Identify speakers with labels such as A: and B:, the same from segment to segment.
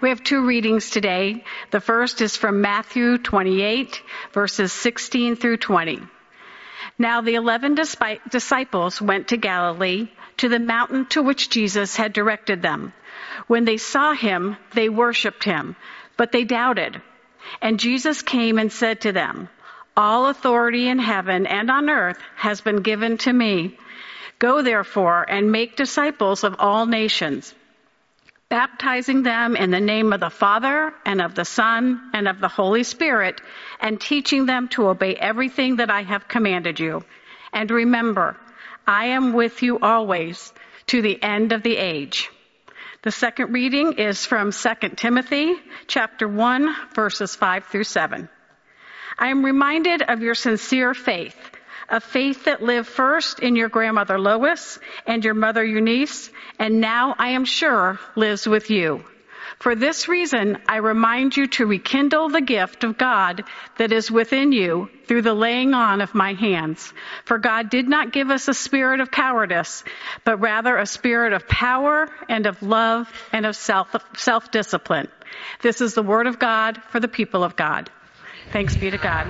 A: We have two readings today. The first is from Matthew 28, verses 16 through 20. Now the 11 disciples went to Galilee, to the mountain to which Jesus had directed them. When they saw him, they worshipped him, but they doubted. And Jesus came and said to them, "All authority in heaven and on earth has been given to me. Go therefore and make disciples of all nations, baptizing them in the name of the Father and of the Son and of the Holy Spirit, and teaching them to obey everything that I have commanded you. And remember, I am with you always to the end of the age." The second reading is from 2 Timothy chapter 1, verses 5 through 7. I am reminded of your sincere faith, a faith that lived first in your grandmother Lois and your mother Eunice, and now I am sure lives with you. For this reason, I remind you to rekindle the gift of God that is within you through the laying on of my hands. For God did not give us a spirit of cowardice, but rather a spirit of power and of love and of self-discipline. This is the word of God for the people of God. Thanks be to God.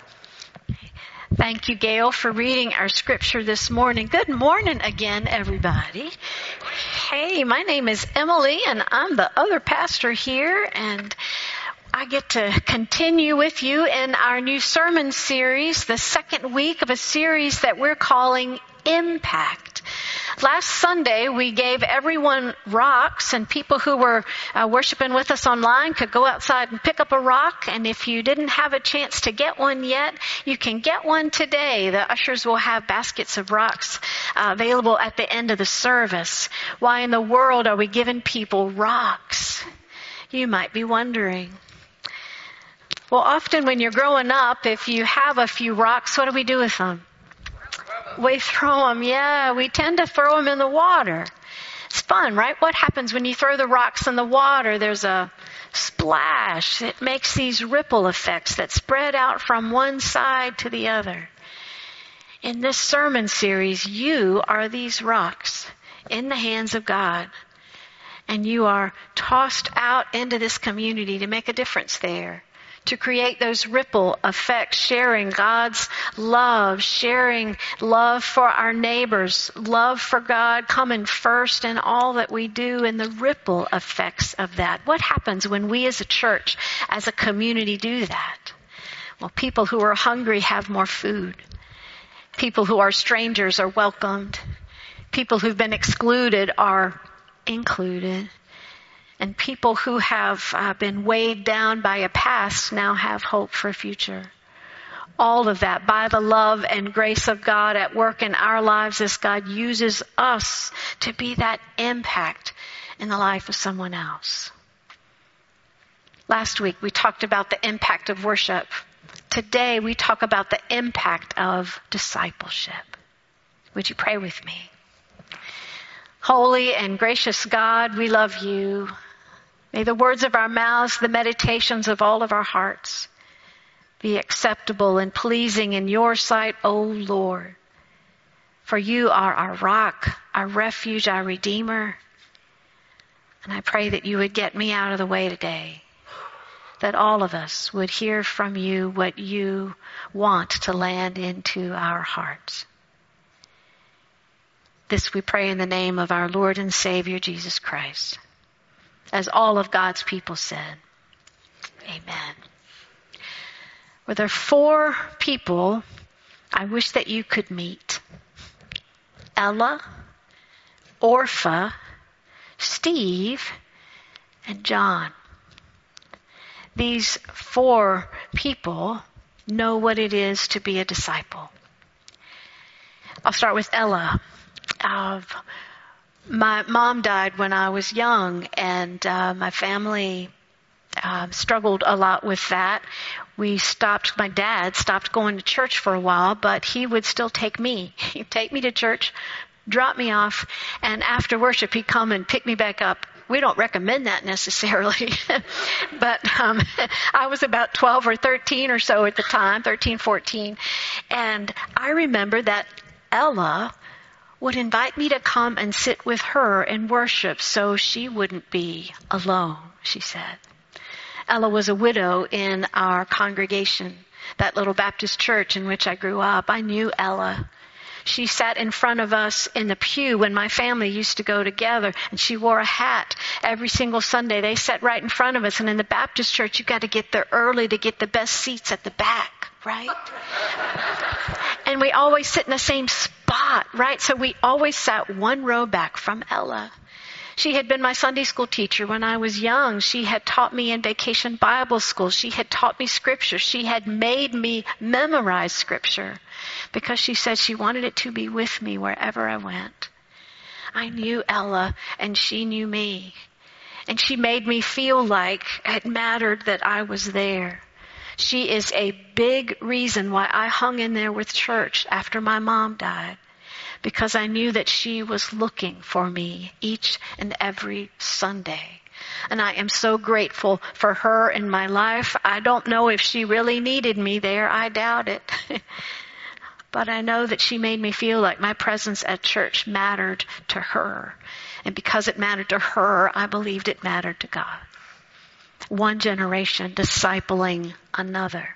B: Thank you, Gail, for reading our scripture this morning. Good morning again, everybody. Hey, my name is Emily, and I'm the other pastor here, and I get to continue with you in our new sermon series, the second week of a series that we're calling Impact. Last Sunday, we gave everyone rocks, and people who were worshiping with us online could go outside and pick up a rock. And if you didn't have a chance to get one yet, you can get one today. The ushers will have baskets of rocks available at the end of the service. Why in the world are we giving people rocks? You might be wondering. Well, often when you're growing up, if you have a few rocks, what do we do with them? We throw them, yeah. We tend to throw them in the water. It's fun, right? What happens when you throw the rocks in the water? There's a splash. It makes these ripple effects that spread out from one side to the other. In this sermon series, you are these rocks in the hands of God. And you are tossed out into this community to make a difference there, to create those ripple effects, sharing God's love, sharing love for our neighbors, love for God coming first in all that we do, and the ripple effects of that. What happens when we as a church, as a community do that? Well, people who are hungry have more food. People who are strangers are welcomed. People who've been excluded are included. And people who have been weighed down by a past now have hope for a future. All of that by the love and grace of God at work in our lives as God uses us to be that impact in the life of someone else. Last week we talked about the impact of worship. Today we talk about the impact of discipleship. Would you pray with me? Holy and gracious God, we love you. May the words of our mouths, the meditations of all of our hearts be acceptable and pleasing in your sight, O Lord. For you are our rock, our refuge, our redeemer. And I pray that you would get me out of the way today, that all of us would hear from you what you want to land into our hearts. This we pray in the name of our Lord and Savior, Jesus Christ. As all of God's people said, amen. Well, there are 4 people I wish that you could meet. Ella, Orpha, Steve, and John. These 4 people know what it is to be a disciple. I'll start with Ella. My mom died when I was young, and my family struggled a lot with that. My dad stopped going to church for a while, but he would still take me. He'd take me to church, drop me off, and after worship he'd come and pick me back up. We don't recommend that necessarily, but I was about 12 or 13 or so at the time, 13, 14, and I remember that Ella would invite me to come and sit with her and worship so she wouldn't be alone. she said. Ella was a widow in our congregation, that little Baptist church in which I grew up. I knew Ella. She sat in front of us in the pew when my family used to go together, and she wore a hat every single Sunday. They sat right in front of us, and in the Baptist church, you got to get there early to get the best seats at the back, right? And we always sit in the same spot, right? So we always sat one row back from Ella. She had been my Sunday school teacher when I was young. She had taught me in Vacation Bible School. She had taught me Scripture. She had made me memorize Scripture because she said she wanted it to be with me wherever I went. I knew Ella, and she knew me. And she made me feel like it mattered that I was there. She is a big reason why I hung in there with church after my mom died. Because I knew that she was looking for me each and every Sunday. And I am so grateful for her in my life. I don't know if she really needed me there. I doubt it. But I know that she made me feel like my presence at church mattered to her. And because it mattered to her, I believed it mattered to God. One generation discipling another.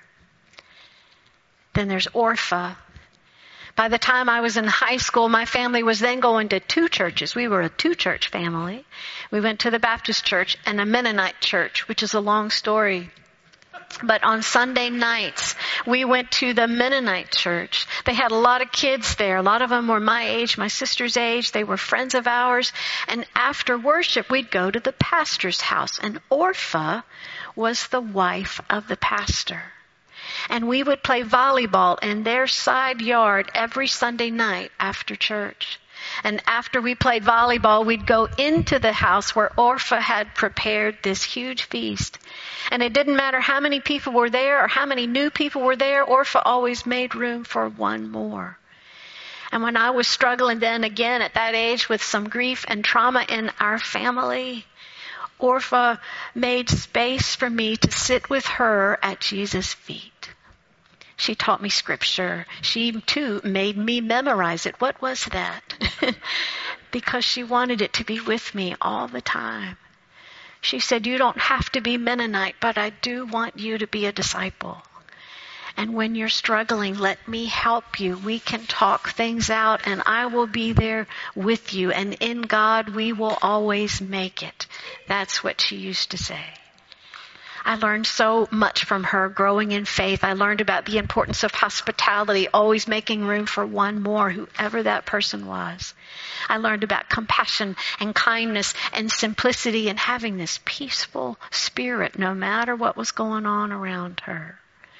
B: Then there's Orpha. By the time I was in high school, my family was then going to 2 churches. We were a 2-church family. We went to the Baptist church and a Mennonite church, which is a long story. But on Sunday nights, we went to the Mennonite church. They had a lot of kids there. A lot of them were my age, my sister's age. They were friends of ours. And after worship, we'd go to the pastor's house. And Orpha was the wife of the pastor. And we would play volleyball in their side yard every Sunday night after church. And after we played volleyball, we'd go into the house where Orpha had prepared this huge feast. And it didn't matter how many people were there or how many new people were there, Orpha always made room for one more. And when I was struggling then again at that age with some grief and trauma in our family, Orpha made space for me to sit with her at Jesus' feet. She taught me Scripture. She, too, made me memorize it. What was that? Because she wanted it to be with me all the time. She said, you don't have to be Mennonite, but I do want you to be a disciple. And when you're struggling, let me help you. We can talk things out, and I will be there with you. And in God, we will always make it. That's what she used to say. I learned so much from her growing in faith. I learned about the importance of hospitality, always making room for one more, whoever that person was. I learned about compassion and kindness and simplicity and having this peaceful spirit no matter what was going on around her.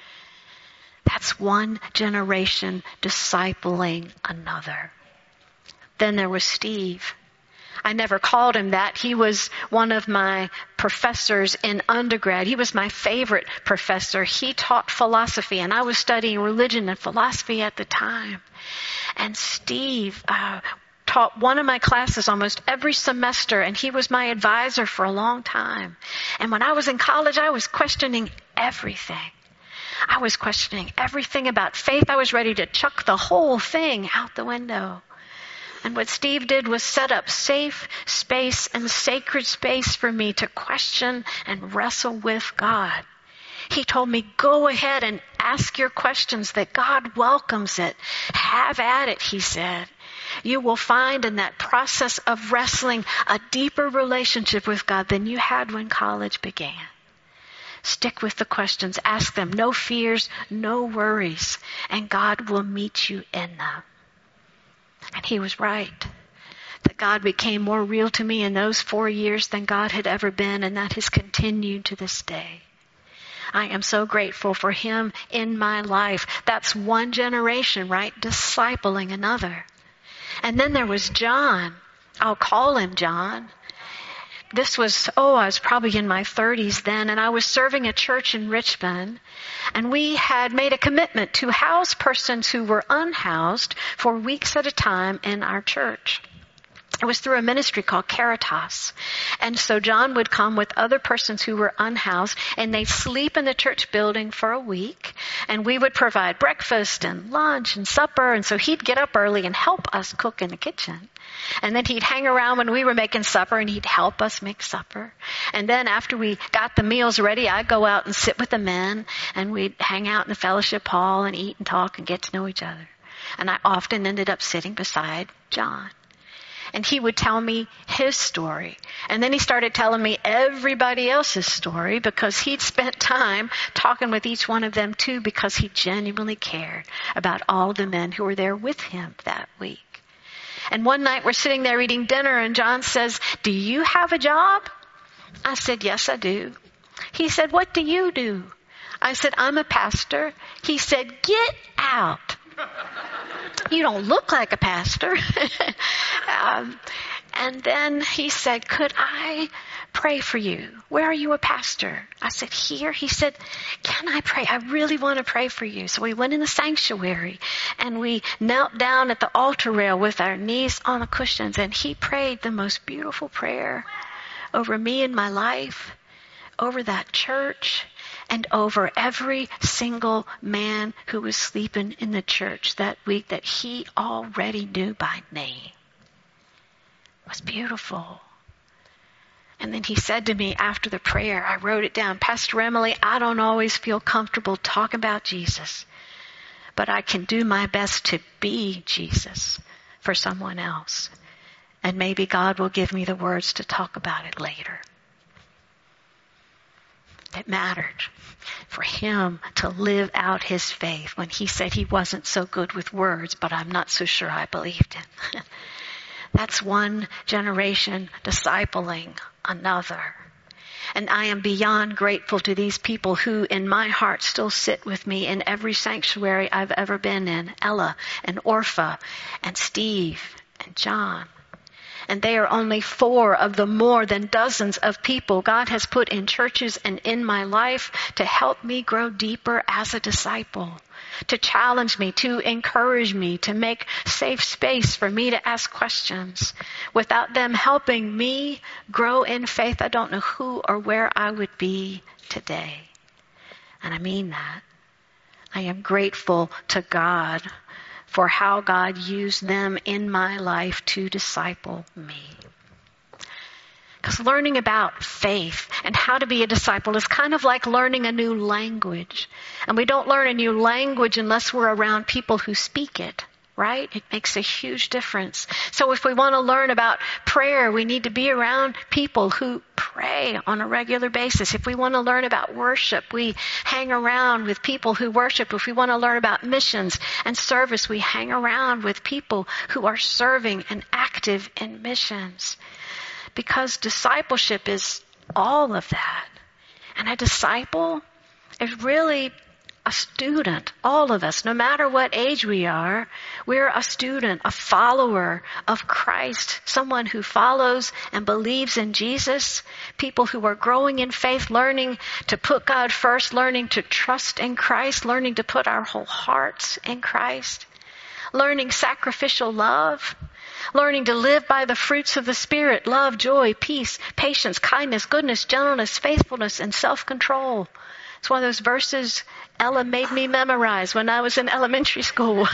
B: That's one generation discipling another. Then there was Steve. I never called him that. He was one of my professors in undergrad. He was my favorite professor. He taught philosophy, and I was studying religion and philosophy at the time. And Steve taught one of my classes almost every semester, and he was my advisor for a long time. And when I was in college, I was questioning everything. I was questioning everything about faith. I was ready to chuck the whole thing out the window. And what Steve did was set up safe space and sacred space for me to question and wrestle with God. He told me, go ahead and ask your questions, that God welcomes it. Have at it, he said. You will find in that process of wrestling a deeper relationship with God than you had when college began. Stick with the questions. Ask them. No fears, no worries. And God will meet you in them. And he was right. That God became more real to me in those 4 years than God had ever been, and that has continued to this day. I am so grateful for him in my life. That's one generation, right? Discipling another. And then there was John. I'll call him John. This was, I was probably in my 30s then, and I was serving a church in Richmond, and we had made a commitment to house persons who were unhoused for weeks at a time in our church. It was through a ministry called Caritas. And so John would come with other persons who were unhoused, and they'd sleep in the church building for a week. And we would provide breakfast and lunch and supper. And so he'd get up early and help us cook in the kitchen. And then he'd hang around when we were making supper, and he'd help us make supper. And then after we got the meals ready, I'd go out and sit with the men, and we'd hang out in the fellowship hall and eat and talk and get to know each other. And I often ended up sitting beside John. And he would tell me his story. And then he started telling me everybody else's story, because he'd spent time talking with each one of them too, because he genuinely cared about all the men who were there with him that week. And one night we're sitting there eating dinner, and John says, "Do you have a job?" I said, "Yes, I do." He said, "What do you do?" I said, "I'm a pastor." He said, "Get out. You don't look like a pastor." And then he said, "Could I pray for you? Where are you a pastor?" I said, "Here." He said, "Can I pray? I really want to pray for you." So we went in the sanctuary, and we knelt down at the altar rail with our knees on the cushions, and he prayed the most beautiful prayer over me and my life, over that church, and over every single man who was sleeping in the church that week that he already knew by name. It was beautiful. And then he said to me after the prayer, I wrote it down, "Pastor Emily, I don't always feel comfortable talking about Jesus, but I can do my best to be Jesus for someone else. And maybe God will give me the words to talk about it later." It mattered for him to live out his faith when he said he wasn't so good with words, but I'm not so sure I believed him. That's one generation discipling another. And I am beyond grateful to these people who in my heart still sit with me in every sanctuary I've ever been in. Ella and Orpha and Steve and John. And they are only 4 of the more than dozens of people God has put in churches and in my life to help me grow deeper as a disciple, to challenge me, to encourage me, to make safe space for me to ask questions. Without them helping me grow in faith, I don't know who or where I would be today. And I mean that. I am grateful to God for how God used them in my life to disciple me. Because learning about faith and how to be a disciple is kind of like learning a new language. And we don't learn a new language unless we're around people who speak it, right? It makes a huge difference. So if we want to learn about prayer, we need to be around people who pray on a regular basis. If we want to learn about worship, we hang around with people who worship. If we want to learn about missions and service, we hang around with people who are serving and active in missions. Because discipleship is all of that. And a disciple is really a student. All of us, no matter what age we are, we're a student, a follower of Christ, someone who follows and believes in Jesus, people who are growing in faith, learning to put God first, learning to trust in Christ, learning to put our whole hearts in Christ, learning sacrificial love, learning to live by the fruits of the Spirit, love, joy, peace, patience, kindness, goodness, gentleness, faithfulness, and self-control. It's one of those verses Ella made me memorize when I was in elementary school.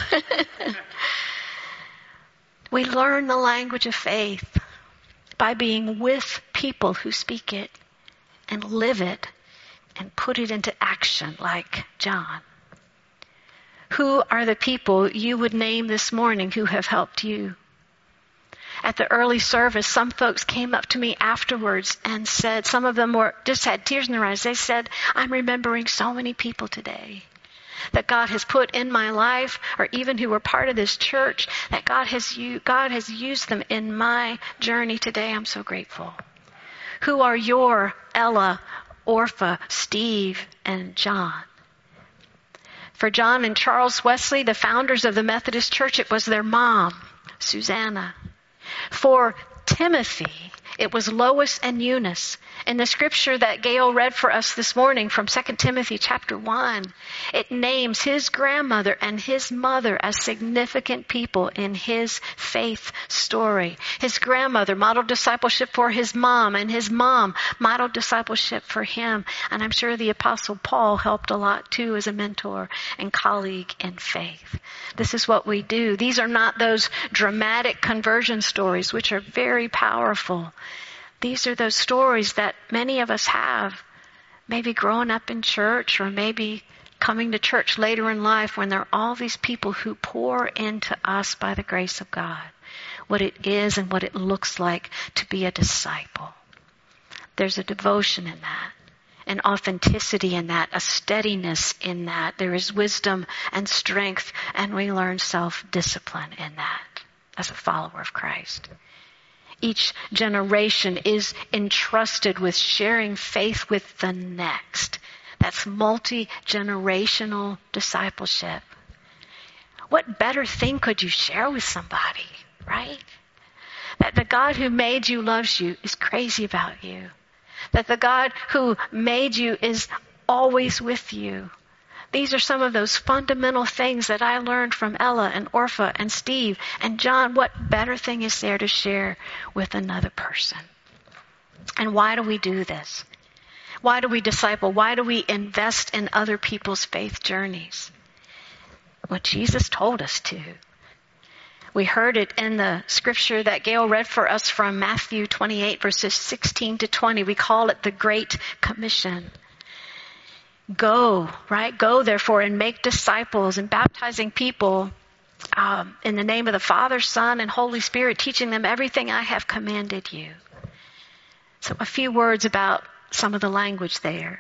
B: We learn the language of faith by being with people who speak it and live it and put it into action like John. Who are the people you would name this morning who have helped you? At the early service, some folks came up to me afterwards and said, some of them just had tears in their eyes. They said, "I'm remembering so many people today that God has put in my life, or even who were part of this church, that God has used them in my journey today. I'm so grateful." Who are your Ella, Orpha, Steve, and John? For John and Charles Wesley, the founders of the Methodist Church, it was their mom, Susanna. For Timothy, It was Lois and Eunice. In the scripture that Gail read for us this morning from 2 Timothy chapter 1, it names his grandmother and his mother as significant people in his faith story. His grandmother modeled discipleship for his mom, and his mom modeled discipleship for him. And I'm sure the Apostle Paul helped a lot too as a mentor and colleague in faith. This is what we do. These are not those dramatic conversion stories, which are very powerful. These are those stories that many of us have, maybe growing up in church or maybe coming to church later in life when there are all these people who pour into us by the grace of God what it is and what it looks like to be a disciple. There's a devotion in that, an authenticity in that, a steadiness in that. There is wisdom and strength, and we learn self-discipline in that as a follower of Christ. Each generation is entrusted with sharing faith with the next. That's multi-generational discipleship. What better thing could you share with somebody, right? That the God who made you loves you, is crazy about you. That the God who made you is always with you. These are some of those fundamental things that I learned from Ella and Orpha and Steve and John. What better thing is there to share with another person? And why do we do this? Why do we disciple? Why do we invest in other people's faith journeys? Well, Jesus told us to. We heard it in the scripture that Gail read for us from Matthew 28, verses 16 to 20. We call it the Great Commission. Go, right? Go, therefore, and make disciples and baptizing people in the name of the Father, Son, and Holy Spirit, teaching them everything I have commanded you. So a few words about some of the language there.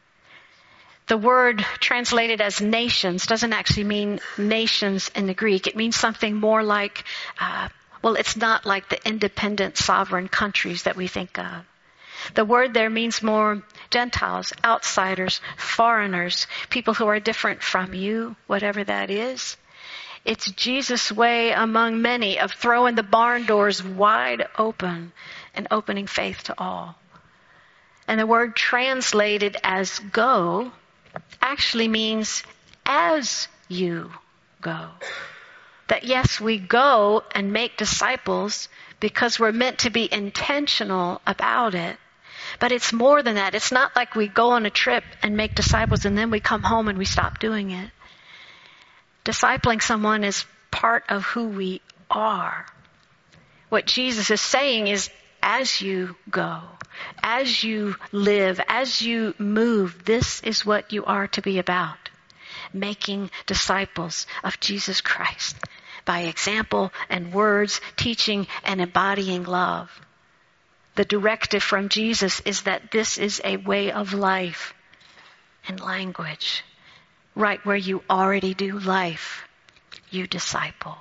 B: The word translated as nations doesn't actually mean nations in the Greek. It means something more like, it's not like the independent sovereign countries that we think of. The word there means more Gentiles, outsiders, foreigners, people who are different from you, whatever that is. It's Jesus' way among many of throwing the barn doors wide open and opening faith to all. And the word translated as go actually means as you go. That yes, we go and make disciples because we're meant to be intentional about it. But it's more than that. It's not like we go on a trip and make disciples and then we come home and we stop doing it. Discipling someone is part of who we are. What Jesus is saying is, as you go, as you live, as you move, this is what you are to be about. Making disciples of Jesus Christ by example and words, teaching and embodying love. The directive from Jesus is that this is a way of life and language. Right where you already do life, you disciple.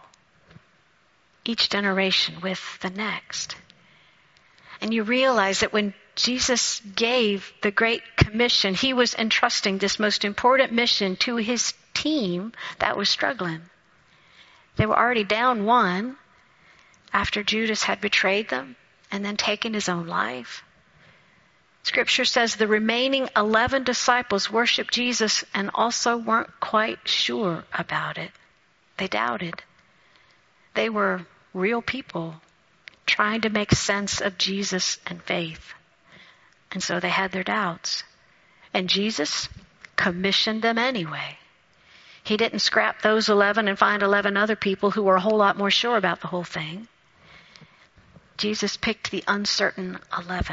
B: Each generation with the next. And you realize that when Jesus gave the Great Commission, he was entrusting this most important mission to his team that was struggling. They were already down one after Judas had betrayed them and then taken his own life. Scripture says the remaining 11 disciples worshiped Jesus and also weren't quite sure about it. They doubted. They were real people trying to make sense of Jesus and faith. And so they had their doubts. And Jesus commissioned them anyway. He didn't scrap those 11 and find 11 other people who were a whole lot more sure about the whole thing. Jesus picked the uncertain 11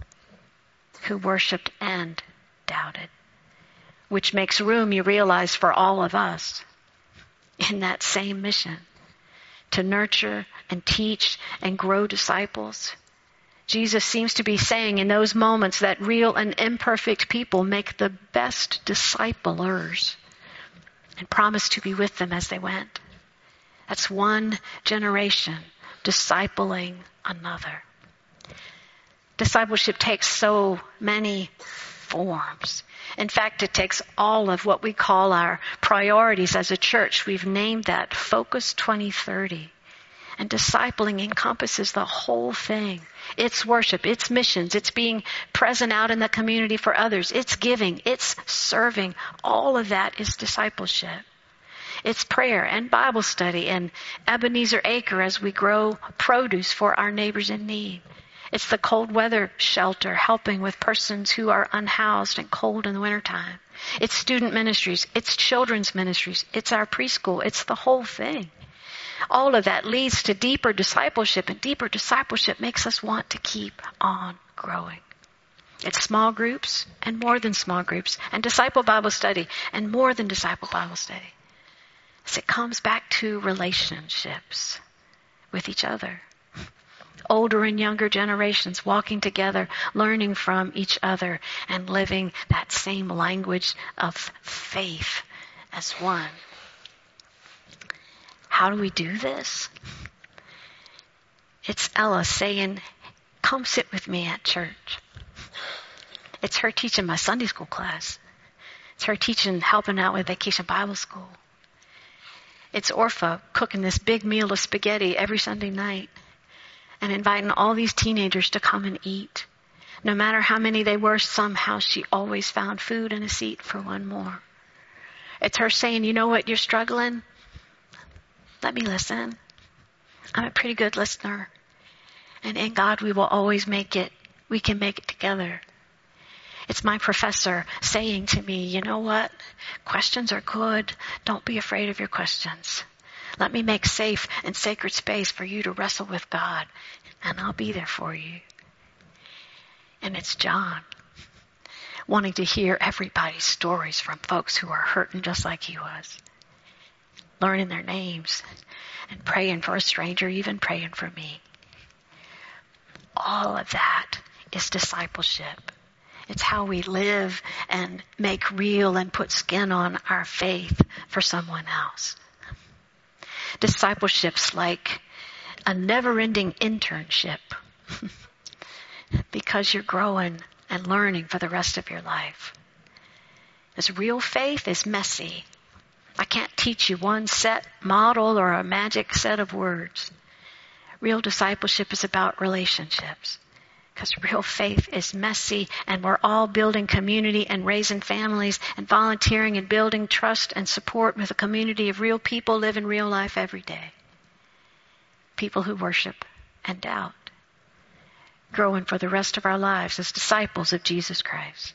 B: who worshiped and doubted, which makes room, you realize, for all of us in that same mission to nurture and teach and grow disciples. Jesus seems to be saying in those moments that real and imperfect people make the best disciplers and promise to be with them as they went. That's one generation discipling another. Discipleship takes so many forms. In fact, it takes all of what we call our priorities as a church. We've named that Focus 2030. And discipling encompasses the whole thing. It's worship, it's missions, it's being present out in the community for others, it's giving, it's serving. All of that is discipleship. It's prayer and Bible study and Ebenezer Acre as we grow produce for our neighbors in need. It's the cold weather shelter helping with persons who are unhoused and cold in the wintertime. It's student ministries, it's children's ministries, it's our preschool, it's the whole thing. All of that leads to deeper discipleship, and deeper discipleship makes us want to keep on growing. It's small groups and more than small groups, and disciple Bible study and more than disciple Bible study. As it comes back to relationships with each other. Older and younger generations walking together, learning from each other, and living that same language of faith as one. How do we do this? It's Ella saying, come sit with me at church. It's her teaching my Sunday school class. It's her teaching, helping out with Vacation Bible School. It's Orpha cooking this big meal of spaghetti every Sunday night and inviting all these teenagers to come and eat. No matter how many they were, somehow she always found food and a seat for one more. It's her saying, you know what, you're struggling? Let me listen. I'm a pretty good listener. And in God, we will always make it. We can make it together. It's my professor saying to me, you know what? Questions are good. Don't be afraid of your questions. Let me make safe and sacred space for you to wrestle with God, and I'll be there for you. And it's John, wanting to hear everybody's stories from folks who are hurting just like he was. Learning their names and praying for a stranger, even praying for me. All of that is discipleship. It's how we live and make real and put skin on our faith for someone else. Discipleship's like a never-ending internship because you're growing and learning for the rest of your life. This real faith is messy. I can't teach you one set model or a magic set of words. Real discipleship is about relationships. Because real faith is messy, and we're all building community and raising families and volunteering and building trust and support with a community of real people living real life every day. People who worship and doubt. Growing for the rest of our lives as disciples of Jesus Christ.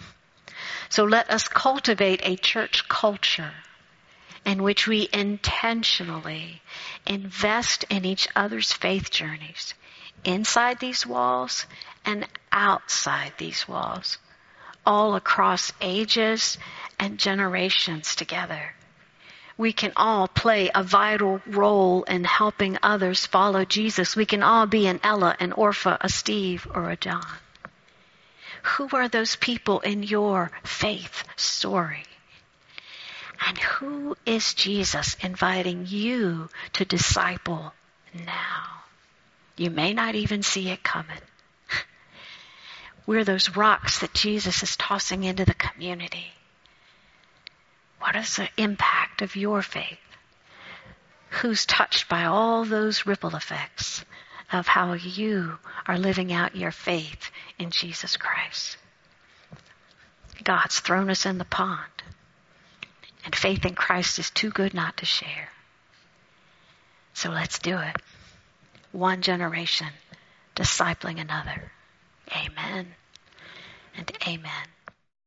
B: So let us cultivate a church culture in which we intentionally invest in each other's faith journeys, inside these walls and outside these walls, all across ages and generations together. We can all play a vital role in helping others follow Jesus. We can all be an Ella, an Orpha, a Steve, or a John. Who are those people in your faith story? And who is Jesus inviting you to disciple now? You may not even see it coming. We're those rocks that Jesus is tossing into the community. What is the impact of your faith? Who's touched by all those ripple effects of how you are living out your faith in Jesus Christ? God's thrown us in the pond. And faith in Christ is too good not to share. So let's do it. One generation discipling another. Amen and amen.